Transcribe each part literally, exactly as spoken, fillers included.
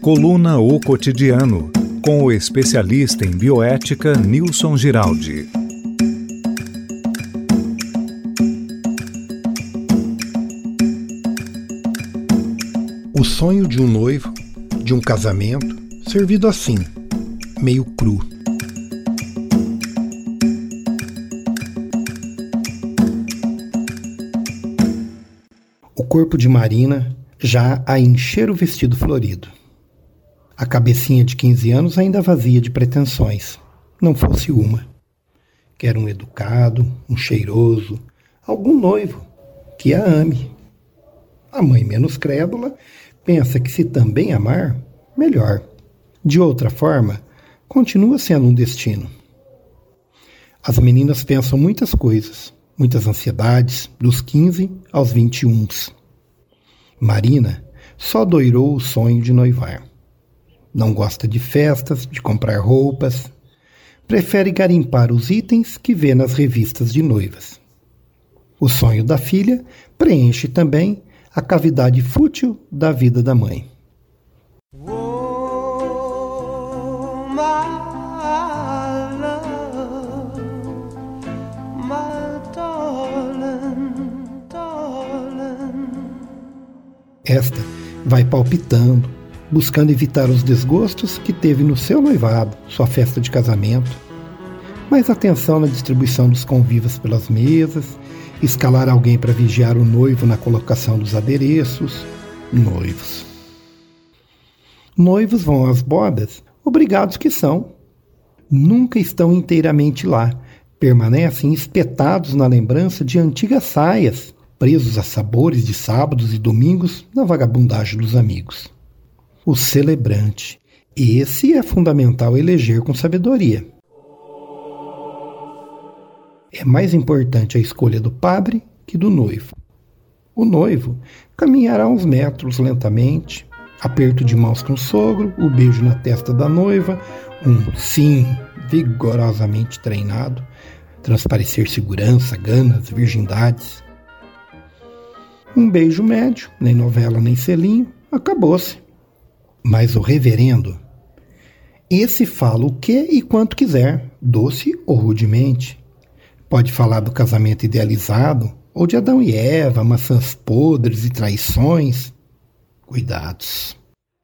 Coluna O Cotidiano, com o especialista em bioética Nilson Giraldi. O sonho de um noivo, de um casamento, servido assim, meio cru. O corpo de Marina já a encher o vestido florido. A cabecinha de quinze anos ainda vazia de pretensões, não fosse uma. Quer um educado, um cheiroso, algum noivo que a ame. A mãe menos crédula pensa que se também amar, melhor. De outra forma, continua sendo um destino. As meninas pensam muitas coisas, muitas ansiedades, dos quinze aos vinte e um. Marina só doirou o sonho de noivar. Não gosta de festas, de comprar roupas. Prefere garimpar os itens que vê nas revistas de noivas. O sonho da filha preenche também a cavidade fútil da vida da mãe. Oh, my love, my darling, darling. Esta vai palpitando, buscando evitar os desgostos que teve no seu noivado, sua festa de casamento. Mais atenção na distribuição dos convívios pelas mesas, escalar alguém para vigiar o noivo na colocação dos adereços. Noivos. Noivos vão às bodas, obrigados que são. Nunca estão inteiramente lá, permanecem espetados na lembrança de antigas saias, presos a sabores de sábados e domingos na vagabundagem dos amigos. O celebrante. Esse é fundamental eleger com sabedoria. É mais importante a escolha do padre que do noivo. O noivo caminhará uns metros lentamente, aperto de mãos com o sogro, o beijo na testa da noiva, um sim vigorosamente treinado, transparecer segurança, ganas, virgindades. Um beijo médio, nem novela nem selinho, acabou-se. Mas o reverendo, esse fala o que e quanto quiser, doce ou rudemente. Pode falar do casamento idealizado, ou de Adão e Eva, maçãs podres e traições. Cuidados.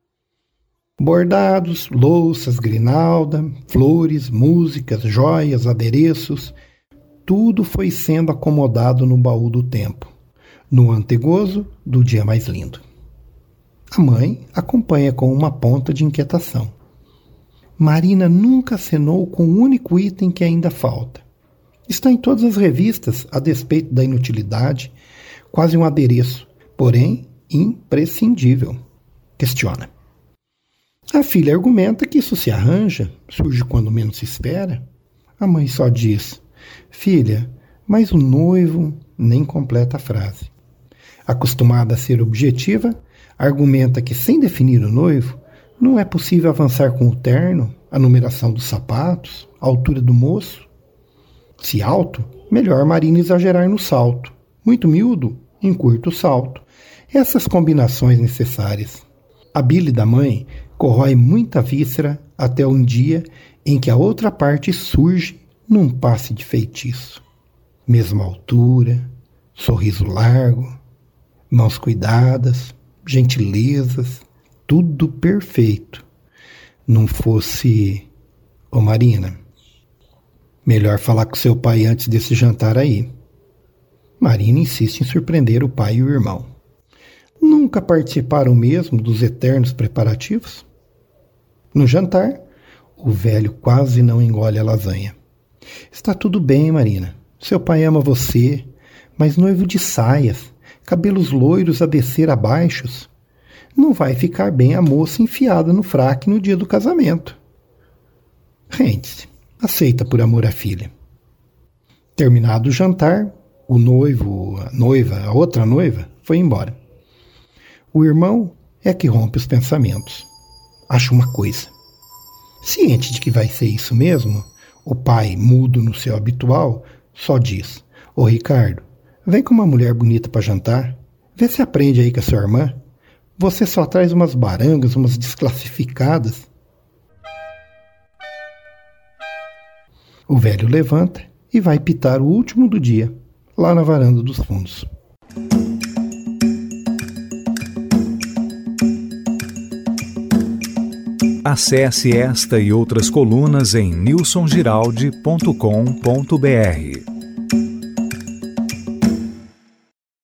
Bordados, louças, grinalda, flores, músicas, joias, adereços, tudo foi sendo acomodado no baú do tempo, no antegozo do dia mais lindo. A mãe acompanha com uma ponta de inquietação. Marina nunca acenou com o único item que ainda falta. Está em todas as revistas, a despeito da inutilidade, quase um adereço, porém imprescindível. Questiona. A filha argumenta que isso se arranja, surge quando menos se espera. A mãe só diz, filha, mas o noivo nem completa a frase. Acostumada a ser objetiva, argumenta que, sem definir o noivo, não é possível avançar com o terno, a numeração dos sapatos, a altura do moço. Se alto, melhor Marina exagerar no salto. Muito miúdo, encurta o salto. Essas combinações necessárias. A bile da mãe corrói muita víscera até um dia em que a outra parte surge num passe de feitiço. Mesma altura, sorriso largo, mãos cuidadas, gentilezas, tudo perfeito. Não fosse... Ô Marina, melhor falar com seu pai antes desse jantar aí. Marina insiste em surpreender o pai e o irmão. Nunca participaram mesmo dos eternos preparativos? No jantar, o velho quase não engole a lasanha. Está tudo bem, Marina. Seu pai ama você, mas noivo de saias, cabelos loiros a descer abaixos, não vai ficar bem a moça enfiada no fraque no dia do casamento. Rende-se, aceita por amor à filha. Terminado o jantar, o noivo, a noiva, a outra noiva, foi embora. O irmão é que rompe os pensamentos. Acha uma coisa. Ciente de que vai ser isso mesmo, o pai, mudo no seu habitual, só diz, ô Ricardo, vem com uma mulher bonita para jantar, vê se aprende aí com a sua irmã. Você só traz umas barangas, umas desclassificadas. O velho levanta e vai pitar o último do dia, lá na varanda dos fundos. Acesse esta e outras colunas em nilson giraldi ponto com ponto br.